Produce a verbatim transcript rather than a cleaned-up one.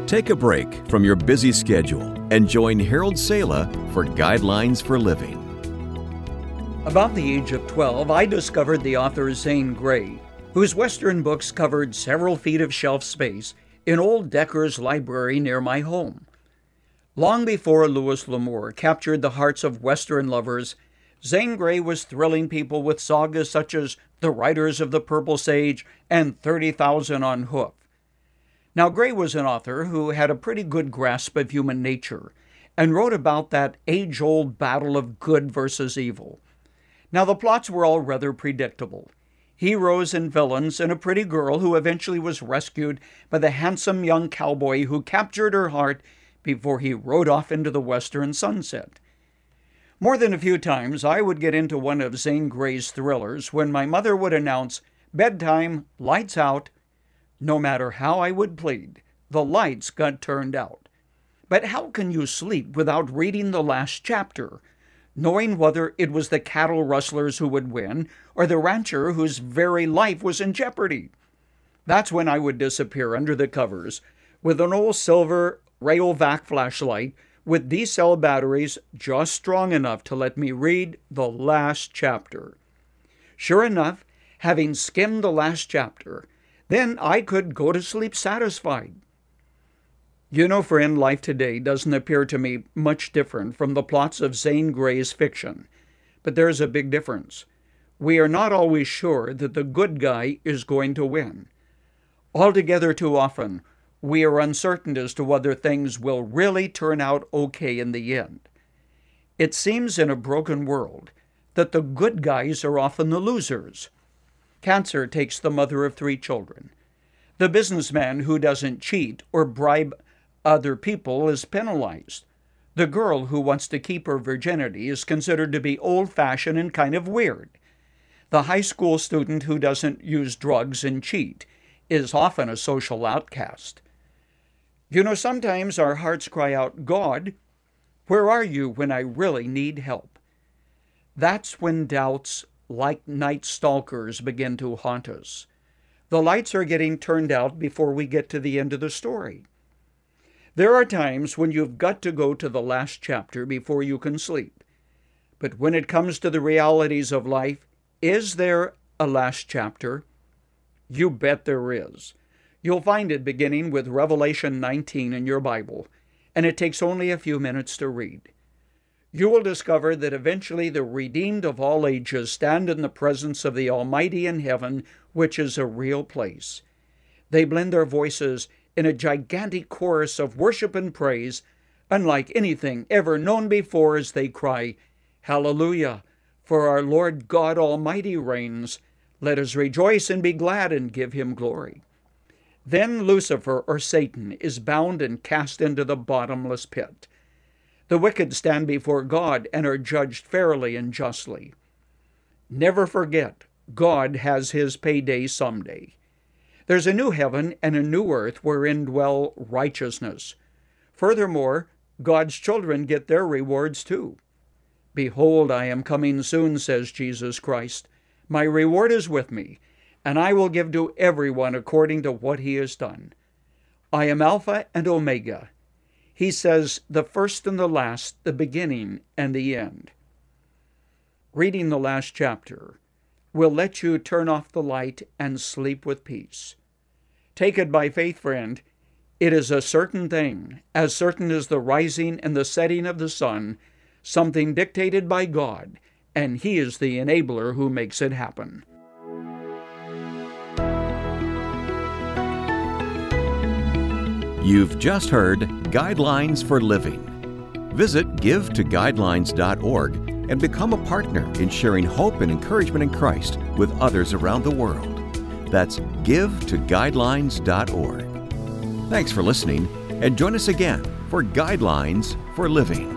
Take a break from your busy schedule and join Harold Sala for Guidelines for Living. About the age of twelve, I discovered the author Zane Grey, whose Western books covered several feet of shelf space in old Decker's library near my home. Long before Louis L'Amour captured the hearts of Western lovers, Zane Grey was thrilling people with sagas such as The Riders of the Purple Sage and thirty thousand on Hoof. Now, Grey was an author who had a pretty good grasp of human nature and wrote about that age-old battle of good versus evil. Now, the plots were all rather predictable. Heroes and villains and a pretty girl who eventually was rescued by the handsome young cowboy who captured her heart before he rode off into the western sunset. More than a few times, I would get into one of Zane Grey's thrillers when my mother would announce, "Bedtime, lights out." No matter how I would plead, the lights got turned out. But how can you sleep without reading the last chapter, knowing whether it was the cattle rustlers who would win or the rancher whose very life was in jeopardy? That's when I would disappear under the covers with an old silver Rayovac flashlight with D-cell batteries just strong enough to let me read the last chapter. Sure enough, having skimmed the last chapter, then I could go to sleep satisfied. You know, friend, life today doesn't appear to me much different from the plots of Zane Grey's fiction. But there's a big difference. We are not always sure that the good guy is going to win. Altogether too often, we are uncertain as to whether things will really turn out okay in the end. It seems in a broken world that the good guys are often the losers. Cancer takes the mother of three children. The businessman who doesn't cheat or bribe other people is penalized. The girl who wants to keep her virginity is considered to be old-fashioned and kind of weird. The high school student who doesn't use drugs and cheat is often a social outcast. You know, sometimes our hearts cry out, "God, where are you when I really need help?" That's when doubts, like night stalkers, begin to haunt us. The lights are getting turned out before we get to the end of the story. There are times when you've got to go to the last chapter before you can sleep. But when it comes to the realities of life, is there a last chapter? You bet there is. You'll find it beginning with Revelation nineteen in your Bible, and it takes only a few minutes to read. You will discover that eventually the redeemed of all ages stand in the presence of the Almighty in heaven, which is a real place. They blend their voices in a gigantic chorus of worship and praise, unlike anything ever known before, as they cry, "Hallelujah, for our Lord God Almighty reigns. Let us rejoice and be glad and give him glory." Then Lucifer, or Satan, is bound and cast into the bottomless pit. The wicked stand before God and are judged fairly and justly. Never forget, God has his payday someday. There's a new heaven and a new earth wherein dwell righteousness. Furthermore, God's children get their rewards too. "Behold, I am coming soon," says Jesus Christ. "My reward is with me, and I will give to everyone according to what he has done. I am Alpha and Omega." He says, the first and the last, the beginning and the end. Reading the last chapter will let you turn off the light and sleep with peace. Take it by faith, friend. It is a certain thing, as certain as the rising and the setting of the sun, something dictated by God, and he is the enabler who makes it happen. You've just heard Guidelines for Living. Visit give to guidelines dot org and become a partner in sharing hope and encouragement in Christ with others around the world. That's give to guidelines dot org. Thanks for listening, and join us again for Guidelines for Living.